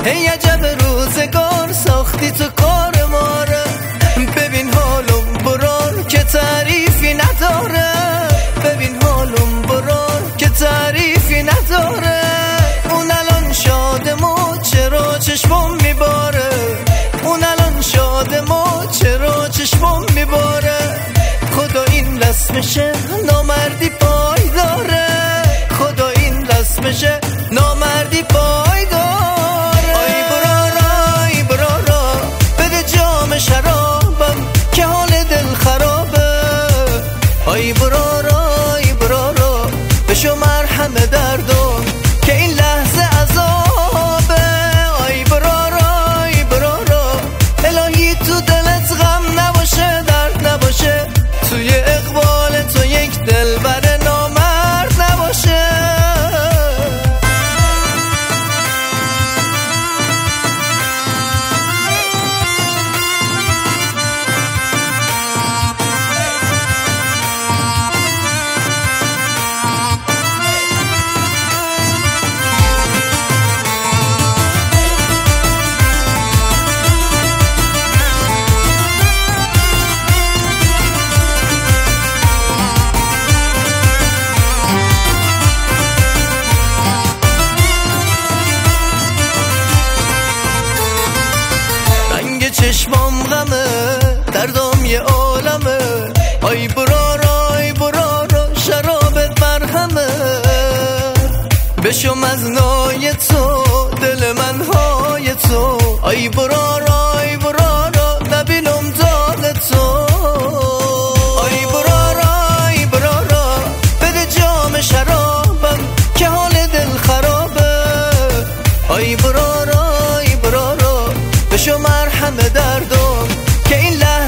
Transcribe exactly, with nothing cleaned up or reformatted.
ای عجب روزگار ساختی تو کار ماره. ببین حالم برار که تعریفی نداره، ببین حالم برار که تعریفی نداره. اون الان شادمو چرا چشمم میباره، اون الان شادمو چرا چشمم میباره. خدا این رسمشه نامردی پای داره، خدا این رسمشه نامردی پای داره. آی برارا ای برارا بده جام شرابم که حال دل خرابه. آی برارا ای برارا بشو مرهم دردم که این لحظه عذابه. آی برارا ای برارا الهی تو دلت غم نباشه، درد نباشه، توی اقبال تو یک دلبر نامرد نباشه. چشمام غمه دردم یه عالمه. آی برارا ای برارا شرابت مرهمه. بشم از نای تو دل من های تو. آی برارا ای برارا نبینم داد تو. آی برارا ای برارا بده جام شرابم که حال دل خرابه. آی برارا ای برارا بشو مرهم دردم که این لحظه